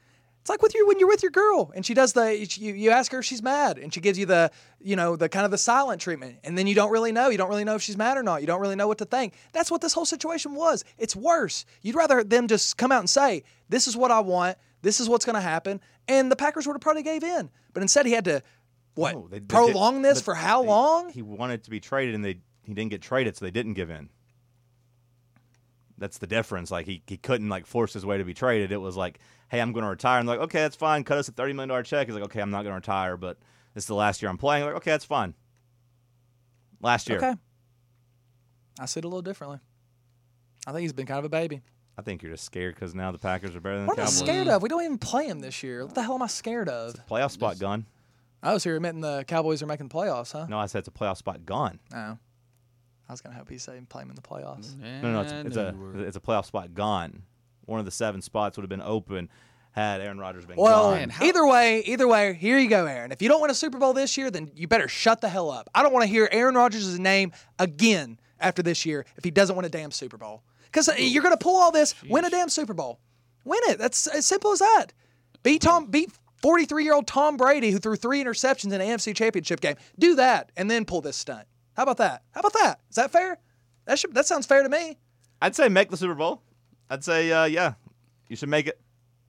It's like when you're with your girl and she does you ask her if she's mad and she gives you the kind of the silent treatment, and then you don't really know if she's mad or not. You don't really know what to think. That's what this whole situation was. It's worse. You'd rather them just come out and say, this is what I want, this is what's going to happen, and the Packers would have probably gave in. But instead he had to prolong this for how long? He wanted to be traded and he didn't get traded, so they didn't give in. That's the difference. Like he couldn't like force his way to be traded. It was like, hey, I'm going to retire. And they're like, okay, that's fine. Cut us a $30 million check. He's like, okay, I'm not going to retire, but this is the last year I'm playing. Like, okay, that's fine. Last year. Okay. I see it a little differently. I think he's been kind of a baby. I think you're just scared because now the Packers are better than What the am I Cowboys. scared of? We don't even play him this year. What the hell am I scared of? Playoff spot gone. Oh, so you're admitting the Cowboys are making playoffs, huh? No, I said it's a playoff spot gone. Oh. I was going to hope he said play him in the playoffs. No, it's a playoff spot gone. One of the 7 spots would have been open had Aaron Rodgers been Well, gone. either way, here you go, Aaron. If you don't win a Super Bowl this year, then you better shut the hell up. I don't want to hear Aaron Rodgers' name again after this year if he doesn't win a damn Super Bowl. Because you're going to pull all this, win a damn Super Bowl. Win it. That's as simple as that. Beat 43-year-old Tom Brady, who threw 3 interceptions in an AFC Championship game. Do that, and then pull this stunt. How about that? Is that fair? That sounds fair to me. I'd say make the Super Bowl. I'd say, yeah, you should make it.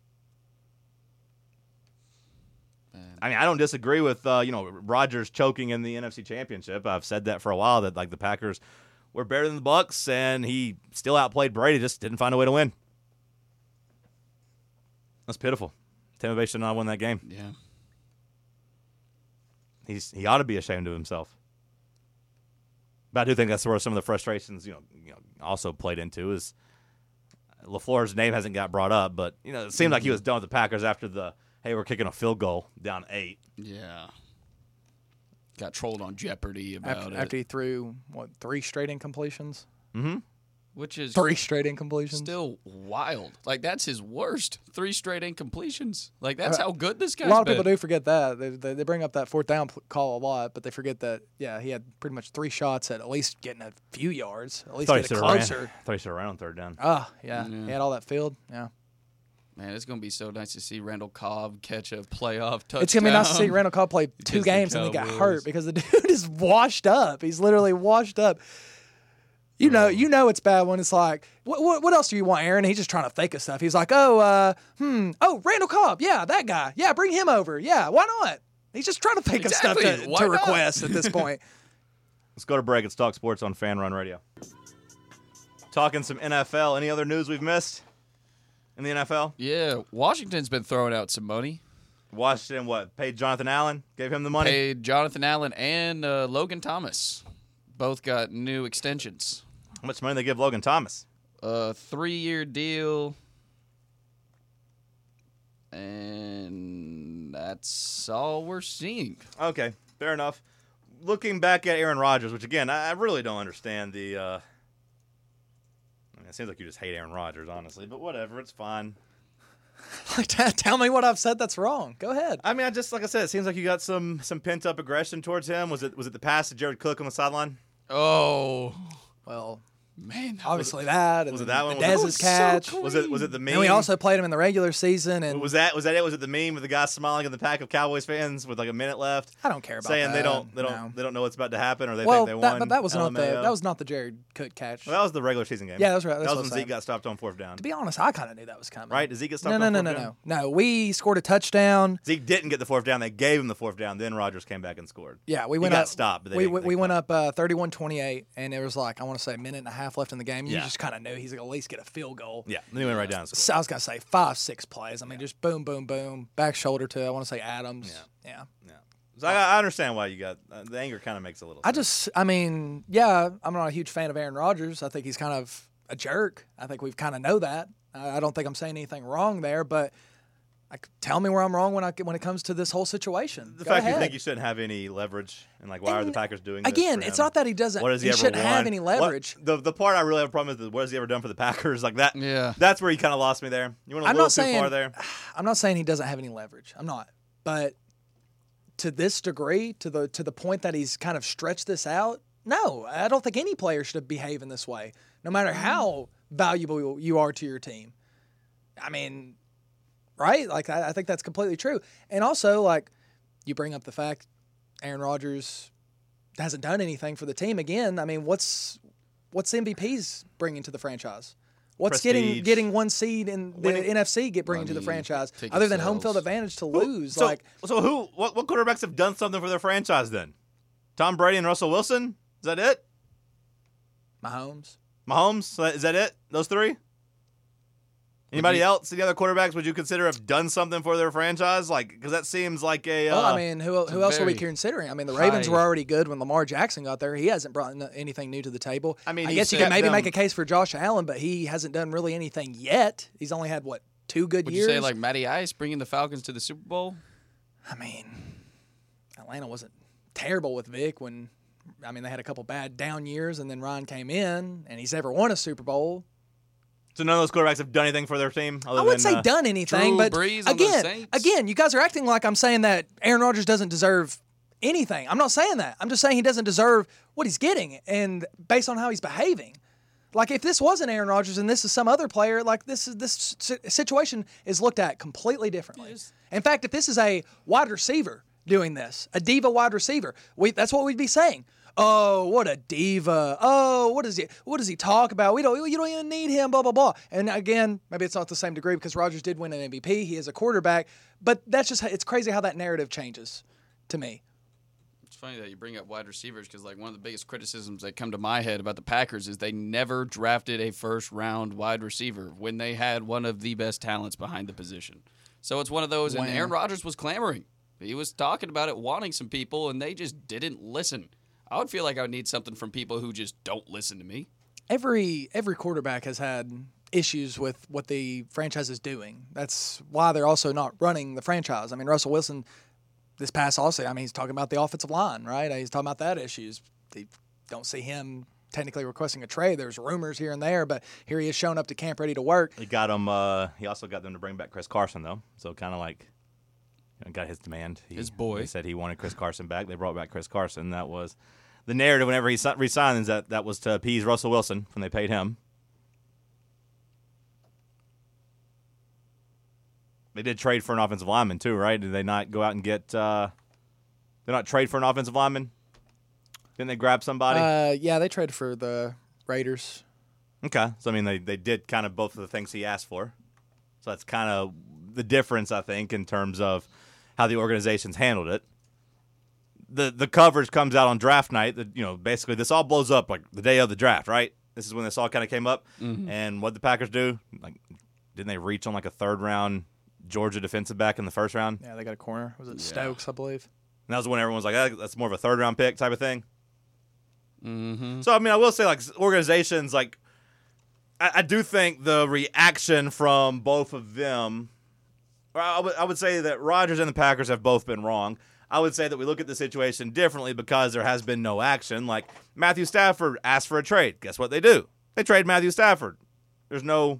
I mean, I don't disagree with Rodgers choking in the NFC Championship. I've said that for a while, that like the Packers were better than the Bucs, and he still outplayed Brady, just didn't find a way to win. That's pitiful. Tampa Bay should not have won that game. Yeah. He ought to be ashamed of himself. But I do think that's where some of the frustrations, also played into is LaFleur's name hasn't got brought up, but it seemed like he was done with the Packers after we're kicking a field goal down 8. Yeah. Got trolled on Jeopardy about it. After he threw 3 straight incompletions. Mm-hmm. Which is 3 straight incompletions. still wild. Like, that's his worst. 3 straight incompletions. Like, that's how good this guy's A lot of been. people do forget that. They bring up that 4th down call a lot, but they forget that, he had pretty much 3 shots at least getting a few yards, at least get it closer. I thought he should have ran on 3rd down. Oh, yeah. He had all that field. Yeah. Man, it's going to be so nice to see Randall Cobb catch a playoff touchdown. It's going to be nice to see Randall Cobb play 2 against the games and then got Cowboys. hurt because the dude is washed up. He's literally washed up. You know it's bad when it's like, what else do you want, Aaron? He's just trying to think of stuff. He's like, Randall Cobb, yeah, that guy, yeah, bring him over, yeah, why not? He's just trying to think of stuff Why to not? request at this point. Let's go to break. It's Talk Sports on Fan Run Radio. Talking some NFL. Any other news we've missed in the NFL? Yeah, Washington's been throwing out some money. Washington, paid Jonathan Allen? Gave him the money? Paid Jonathan Allen and Logan Thomas. Both got new extensions. How much money they give Logan Thomas? 3-year deal. And that's all we're seeing. Okay, fair enough. Looking back at Aaron Rodgers, which again, I really don't understand the. I mean, it seems like you just hate Aaron Rodgers, honestly, but whatever, it's fine. Like, tell me what I've said that's wrong. Go ahead. I mean, like I said, it seems like you got some pent up aggression towards him. Was it the pass to Jared Cook on the sideline? Oh, Well, man. obviously that. And was it that one? the Was it- Dez's catch. so Was it the meme? And we also played him in the regular season. And was that it? Was it the meme with the guy smiling in the pack of Cowboys fans with like a minute left? I don't care about saying that. they don't know what's about to happen, or they Well, think they won. but that was LMAO. not the Jared Cook catch. Well, that was the regular season game. Yeah, that's right. That's that what was I'm when Zeke saying. got stopped on 4th down. To be honest, I kind of knew that was coming. Right? Did Zeke get stopped No. on 4th down? No, we scored a touchdown. Zeke didn't get the 4th down. They gave him the 4th down. Then Rodgers came back and scored. Yeah, we He went got up. stopped, but they we didn't- they we went got- up 31-28, and it was like, I want to say a minute and a half left in the game. You Yeah. just kind of knew he's going to at least get a field goal. Yeah, then he went right down and scored. So I was going to say 5-6 plays. I mean, just boom, boom, boom. Back shoulder to, I want to say Adams. Yeah. Yeah. So I understand why you got the anger. Kind of makes a little sense. I'm not a huge fan of Aaron Rodgers. I think he's kind of a jerk. I think we've kind of know that. I don't think I'm saying anything wrong there, but tell me where I'm wrong when it comes to this whole situation. The Go fact ahead. you think you shouldn't have any leverage, and like, why are the And Packers doing this? again, for it's him? not that he doesn't. What has he he ever shouldn't have won? any leverage. The part I really have a problem with is what has he ever done for the Packers? Like that. Yeah. That's where he kind of lost me there. You went a I'm little not too saying far there. I'm not saying he doesn't have any leverage. I'm not, but to this degree, to the point that he's kind of stretched this out, no, I don't think any player should behave in this way, no matter how valuable you are to your team. I mean, right? Like, I think that's completely true. And also, like, you bring up the fact Aaron Rodgers hasn't done anything for the team again. I mean, what's MVP's bringing to the franchise? What's Prestige. getting one seed in the NFC bringing to the Money, franchise ticket other than home sales. field advantage to lose? So, Like, what quarterbacks have done something for their franchise then? Tom Brady and Russell Wilson? Is that it? Mahomes. Mahomes? Is that it? Those three? Anybody else? Any other quarterbacks would you consider have done something for their franchise? Like, because that seems like a. Well, I mean, who else are we very considering? I mean, the Ravens high- were already good when Lamar Jackson got there. He hasn't brought anything new to the table. I mean, I you guess you set can maybe them- make a case for Josh Allen, but he hasn't done really anything yet. He's only had, 2 good Would years? you say like Matty Ice bringing the Falcons to the Super Bowl? I mean, Atlanta wasn't terrible with Vic when, they had a couple bad down years, and then Ryan came in, and he's never won a Super Bowl. So none of those quarterbacks have done anything for their team? I wouldn't say done anything, Drew but Brees on the Saints? again, you guys are acting like I'm saying that Aaron Rodgers doesn't deserve anything. I'm not saying that. I'm just saying he doesn't deserve what he's getting, and based on how he's behaving. Like, if this wasn't Aaron Rodgers and this is some other player, like this situation is looked at completely differently. In fact, if this is a wide receiver doing this, a diva wide receiver, that's what we'd be saying. Oh, what a diva! Oh, what does he talk about? You don't even need him. Blah blah blah. And again, maybe it's not the same degree because Rodgers did win an MVP. He is a quarterback, but it's crazy how that narrative changes to me. It's funny that you bring up wide receivers because like one of the biggest criticisms that come to my head about the Packers is they never drafted a first-round wide receiver when they had one of the best talents behind the position. So it's one of those, and Wow. Aaron Rodgers was clamoring. He was talking about it, wanting some people, and they just didn't listen. I would feel like I would need something from people who just don't listen to me. Every quarterback has had issues with what the franchise is doing. That's why they're also not running the franchise. I mean, Russell Wilson, this past also, he's talking about the offensive line, right? He's talking about that issues. They don't see him technically requesting a trade. There's rumors here and there, but here he is showing up to camp ready to work. He got him. He also got them to bring back Chris Carson, though. So kind of like got his demand. His boy. He said he wanted Chris Carson back. They brought back Chris Carson. That was the narrative whenever he re-signed. That was to appease Russell Wilson when they paid him. They did trade for an offensive lineman too, right? Did they not go out and get? Did they not trade for an offensive lineman? Didn't they grab somebody? Yeah, they traded for the Raiders. Okay, so they did kind of both of the things he asked for. So that's kind of the difference, I think, in terms of how the organizations handled it. The coverage comes out on draft night. That basically this all blows up like the day of the draft, right? This is when this all kind of came up. Mm-hmm. And what the Packers do? Like, didn't they reach on like a third round Georgia defensive back in the first round? Yeah, they got a corner. Was it Stokes, I believe? And that was when everyone was like, that's more of a third round pick type of thing. Mm-hmm. So, I will say, like, organizations, like, I do think the reaction from both of them, or I would say that Rodgers and the Packers have both been wrong. I would say that we look at the situation differently because there has been no action. Like, Matthew Stafford asked for a trade. Guess what they do? They trade Matthew Stafford. There's no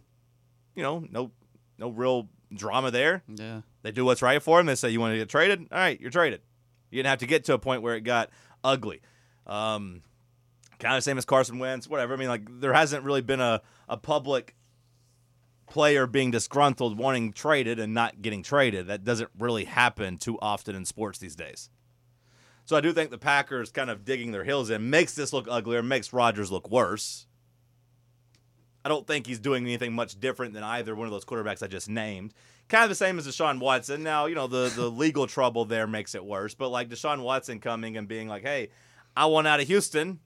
real drama there. Yeah. They do what's right for him. They say, you want to get traded? All right, you're traded. You didn't have to get to a point where it got ugly. Kind of the same as Carson Wentz, whatever. There hasn't really been a public player being disgruntled, wanting traded and not getting traded. That doesn't really happen too often in sports these days. So I do think the Packers kind of digging their heels in makes this look uglier, makes Rodgers look worse. I don't think he's doing anything much different than either one of those quarterbacks I just named. Kind of the same as Deshaun Watson. Now, the legal trouble there makes it worse. But like Deshaun Watson coming and being like, hey, I want out of Houston.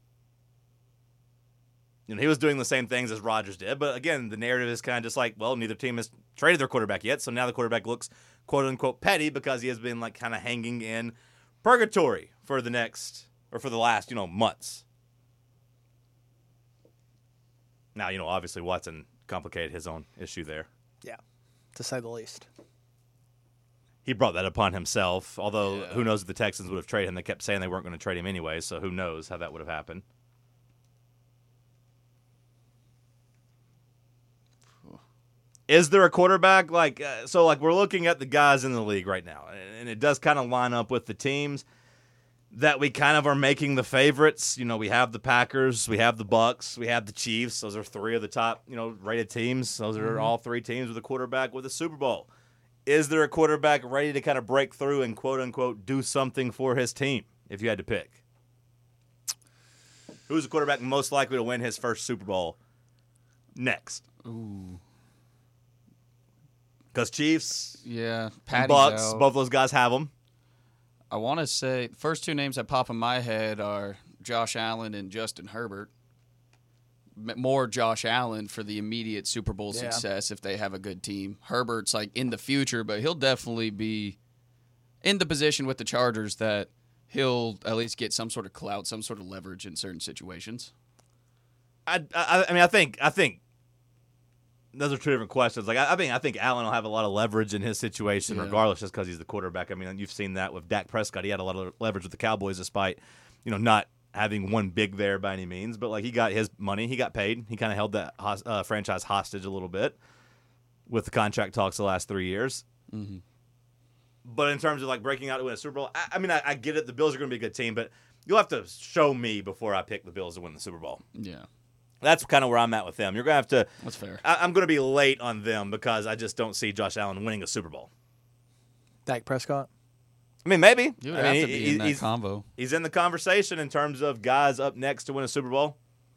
He was doing the same things as Rodgers did. But again, the narrative is kind of just like, well, neither team has traded their quarterback yet. So now the quarterback looks quote unquote petty because he has been like kind of hanging in purgatory for the last, months. Now, obviously Watson complicated his own issue there. Yeah, to say the least. He brought that upon himself, although who knows if the Texans would have traded him. They kept saying they weren't going to trade him anyway, so who knows how that would have happened. Is there a quarterback? We're looking at the guys in the league right now, and it does kind of line up with the teams that we kind of are making the favorites. We have the Packers, we have the Bucks, we have the Chiefs. Those are three of the top, rated teams. Those are all three teams with a quarterback with a Super Bowl. is there a quarterback ready to kind of break through and quote-unquote do something for his team if you had to pick? Who's the quarterback most likely to win his first Super Bowl next? Ooh. Because Chiefs Yeah. and Patty's Bucks, out. both those guys have them. I want to say the first two names that pop in my head are Josh Allen and Justin Herbert. More Josh Allen for the immediate Super Bowl Yeah. success if they have a good team. Herbert's like in the future, but he'll definitely be in the position with the Chargers that he'll at least get some sort of clout, some sort of leverage in certain situations. I mean, I think those are two different questions. Like, I think Allen will have a lot of leverage in his situation, Yeah. regardless, just because he's the quarterback. I mean, you've seen that with Dak Prescott. He had a lot of leverage with the Cowboys, despite not having one big there by any means. But like, he got his money, he got paid. He kind of held that franchise hostage a little bit with the contract talks the last 3 years. Mm-hmm. But in terms of like breaking out to win a Super Bowl, I mean, I get it. The Bills are going to be a good team, but you'll have to show me before I pick the Bills to win the Super Bowl. Yeah, That's kind of where I'm at with them. You're going to have to. that's fair. I'm going to be late on them because I just don't see Josh Allen winning a Super Bowl. Dak Prescott. I mean, maybe. You would I mean, have to be in that combo. He's in the conversation in terms of guys up next to win a Super Bowl.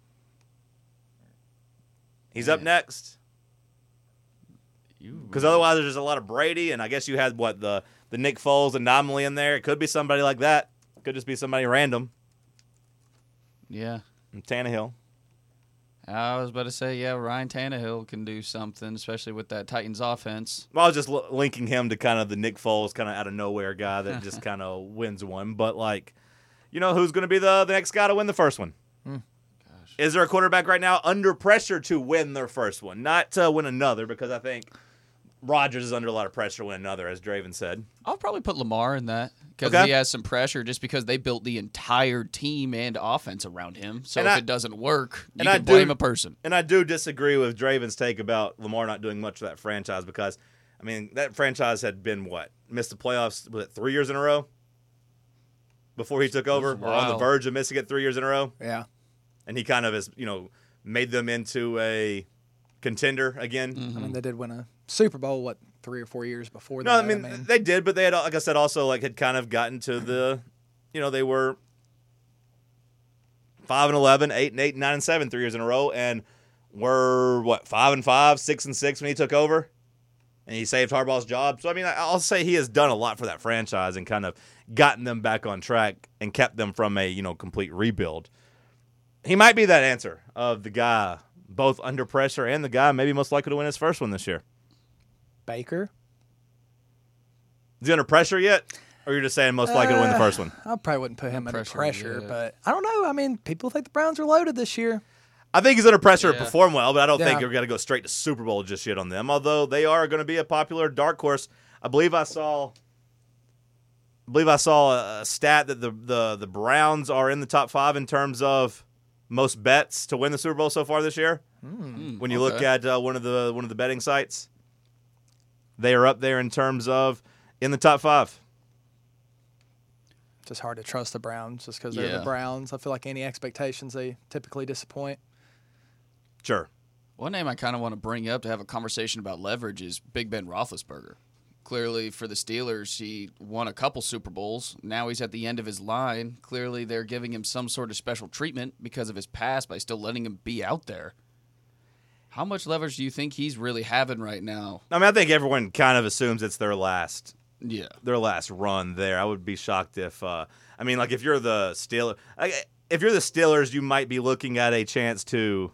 He's up next. Because otherwise there's just a lot of Brady, and I guess you had, the Nick Foles anomaly in there. It could be somebody like that. It could just be somebody random. Yeah. And Tannehill. I was about to say, yeah, Ryan Tannehill can do something, especially with that Titans offense. Well, I was just linking him to kind of the Nick Foles kind of out of nowhere guy that just kind of wins one. But, who's going to be the next guy to win the first one? Gosh. Is there a quarterback right now under pressure to win their first one? Not to win another, because I think Rodgers is under a lot of pressure to win another, as Draven said. I'll probably put Lamar in that because Okay. he has some pressure just because they built the entire team and offense around him. So And if I- it doesn't work, you and I can blame do- a person. And I do disagree with Draven's take about Lamar not doing much of that franchise because, I mean, that franchise had been, missed the playoffs, was it 3 years in a row? Before he took over, or on the wild. verge of missing it 3 years in a row. Yeah. And he kind of has, made them into a contender again. I mean, they did win a Super Bowl, 3 or 4 years before No, that. I mean, they did, but they had, like I said, also had kind of gotten to the, they were 5-11, 8-8, 9-7 3 years in a row, and were 5-5, 6-6 when he took over, and he saved Harbaugh's job. So I mean, I'll say he has done a lot for that franchise and kind of gotten them back on track and kept them from a complete rebuild. He might be that answer of the guy both under pressure and the guy maybe most likely to win his first one this year. Baker. Is he under pressure yet? Or you're just saying most likely to win the first one? I probably wouldn't put him under pressure pressure, yet. but I don't know. I mean, people think the Browns are loaded this year. I think he's under pressure to Yeah. perform well, but I don't think Yeah. you're going to go straight to Super Bowl just yet on them, although they are going to be a popular dark horse. I believe I saw a stat that the Browns are in the top 5 in terms of most bets to win the Super Bowl so far this year. When you look at one of the betting sites, they are up there in terms of in the top 5. It's just hard to trust the Browns just because they're Yeah. the Browns. I feel like any expectations, they typically disappoint. Sure. One name I kind of want to bring up to have a conversation about leverage is Big Ben Roethlisberger. Clearly, for the Steelers, he won a couple Super Bowls. Now he's at the end of his line. Clearly, they're giving him some sort of special treatment because of his past by still letting him be out there. How much leverage do you think he's really having right now? I mean, I think everyone kind of assumes it's their last Yeah. run there. I would be shocked if if you're the Steelers, you might be looking at a chance to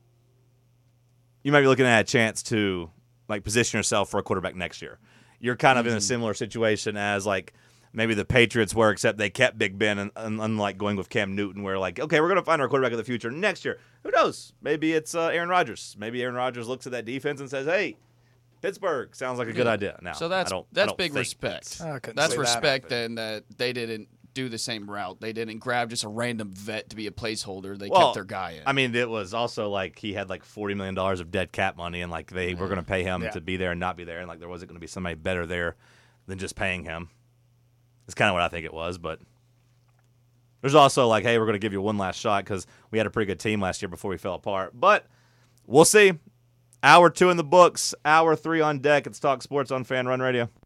position yourself for a quarterback next year. You're kind of in a similar situation as maybe the Patriots were, except they kept Big Ben, and unlike going with Cam Newton, where okay, we're going to find our quarterback of the future next year. Who knows? Maybe it's Aaron Rodgers. Maybe Aaron Rodgers looks at that defense and says, "Hey, Pittsburgh sounds like a good idea." Now, So that's I don't big think respect. I couldn't That's say that. respect then that they didn't do the same route. They didn't grab just a random vet to be a placeholder. They kept their guy in. I mean, it was also he had $40 million of dead cap money, and they were going to pay him Yeah. to be there and not be there, and there wasn't going to be somebody better there than just paying him. It's kind of what I think it was, but there's also hey, we're going to give you one last shot because we had a pretty good team last year before we fell apart. But we'll see. Hour 2 in the books. Hour 3 on deck. It's Talk Sports on Fan Run Radio.